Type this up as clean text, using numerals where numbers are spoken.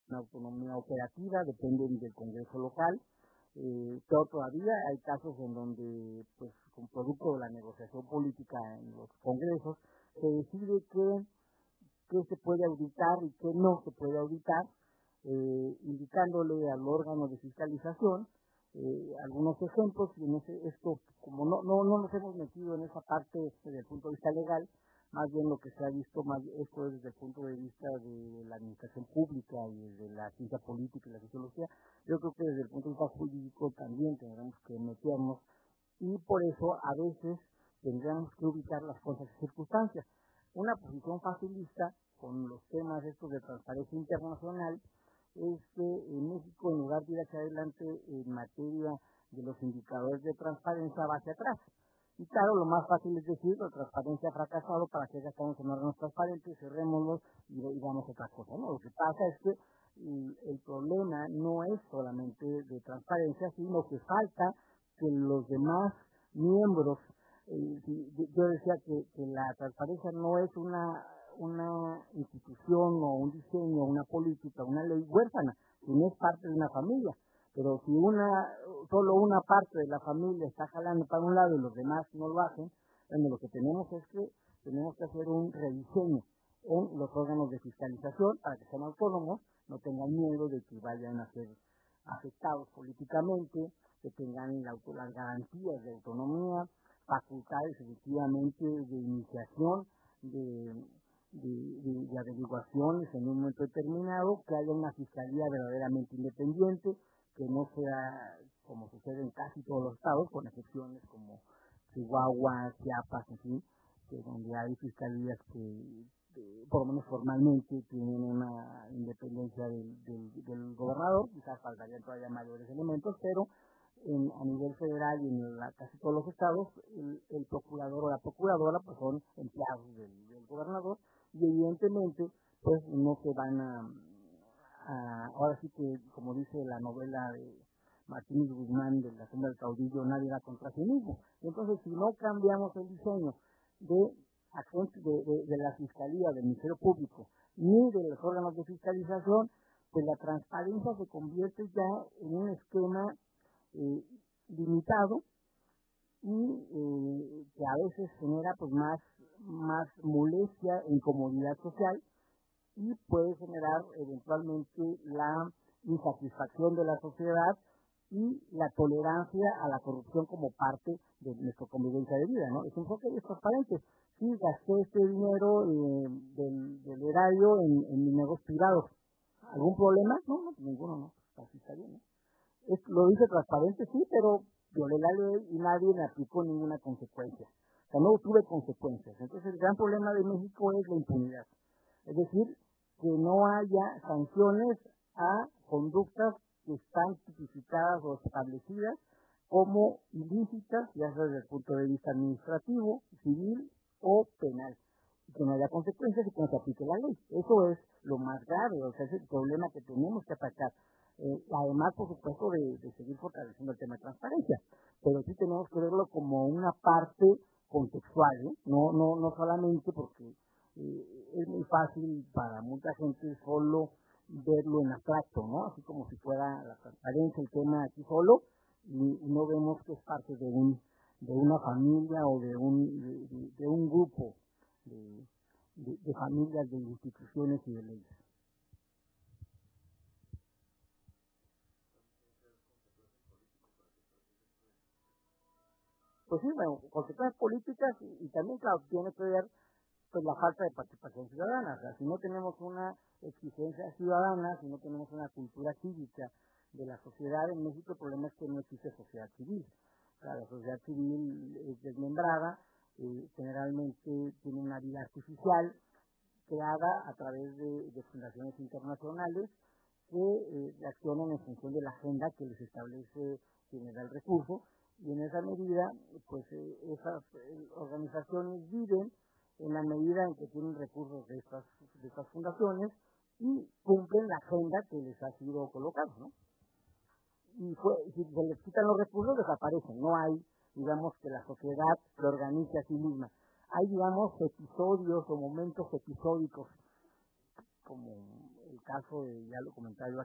una autonomía operativa, dependen del Congreso local. Pero todavía hay casos en donde, pues, con producto de la negociación política en los congresos, se decide qué se puede auditar y qué no se puede auditar, indicándole al órgano de fiscalización algunos ejemplos. Y esto, como no nos hemos metido en esa parte desde el punto de vista legal, más bien lo que se ha visto, esto es desde el punto de vista de la administración pública y de la ciencia política y la sociología. Yo creo que desde el punto de vista jurídico también tendremos que meternos, y por eso a veces tendríamos que ubicar las cosas y circunstancias. Una posición facilista con los temas estos de transparencia internacional es que en México, en lugar de ir hacia adelante en materia de los indicadores de transparencia, va hacia atrás. Y claro, lo más fácil es decir, la transparencia ha fracasado, para que gastamos en órganos transparentes, cerrémoslos y damos otra cosa, ¿no? Lo que pasa es que el problema no es solamente de transparencia, sino que falta que los demás miembros, yo decía que la transparencia no es una institución o un diseño, una política, una ley huérfana, sino es parte de una familia. Pero si solo una parte de la familia está jalando para un lado y los demás no lo hacen, bueno, lo que tenemos es que tenemos que hacer un rediseño en los órganos de fiscalización para que sean autónomos, no tengan miedo de que vayan a ser afectados políticamente, que tengan las garantías de autonomía, facultades efectivamente de iniciación, de averiguaciones en un momento determinado, que haya una fiscalía verdaderamente independiente, que no sea como sucede en casi todos los estados, con excepciones como Chihuahua, Chiapas, en fin, que donde hay fiscalías que por lo menos formalmente tienen una independencia del gobernador. Quizás faltarían todavía mayores elementos, pero a nivel federal y en casi todos los estados, el procurador o la procuradora pues son empleados del gobernador, y evidentemente pues no se van ahora sí que, como dice la novela de Martínez Guzmán de La sombra del caudillo, nadie va contra sí mismo. Entonces, si no cambiamos el diseño de la Fiscalía, del Ministerio Público, ni de los órganos de fiscalización, pues la transparencia se convierte ya en un esquema limitado, y que a veces genera pues más molestia e incomodidad social, y puede generar eventualmente la insatisfacción de la sociedad y la tolerancia a la corrupción como parte de nuestra convivencia de vida, ¿no? Es un enfoque transparente. Sí, gasté este dinero del erario en mineros privados. ¿Algún problema? No, ninguno, no. Así está bien, ¿no? Lo dice transparente, sí, pero violé la ley y nadie me aplicó ninguna consecuencia. O sea, no tuve consecuencias. Entonces, el gran problema de México es la impunidad. Es decir, que no haya sanciones a conductas que están tipificadas o establecidas como ilícitas, ya sea desde el punto de vista administrativo, civil o penal, y que no haya consecuencias y que no se aplique la ley. Eso es lo más grave, o sea, es el problema que tenemos que atacar. Además, por supuesto, de seguir fortaleciendo el tema de transparencia, pero sí tenemos que verlo como una parte contextual, ¿eh? No solamente porque es muy fácil para mucha gente solo verlo en abstracto, ¿no? Así como si fuera la transparencia, el tema aquí solo, y no vemos que es parte de una familia o de un grupo de familias, de instituciones y de leyes. Pues sí, bueno, consecuencias políticas y también, claro, tiene que ver pues la falta de participación ciudadana. O sea, si no tenemos una exigencia ciudadana, si no tenemos una cultura cívica de la sociedad en México, el problema es que no existe sociedad civil. O sea, la sociedad civil es desmembrada, generalmente tiene una vida artificial, creada a través de fundaciones internacionales que accionan en función de la agenda que les establece quien les da el recurso, y en esa medida, pues esas organizaciones viven en la medida en que tienen recursos de estas fundaciones y cumplen la agenda que les ha sido colocada, ¿no? Y si se les quitan los recursos, desaparecen. No hay, digamos, que la sociedad se organice a sí misma. Hay, digamos, episodios o momentos episódicos, como caso, ya lo comentaba yo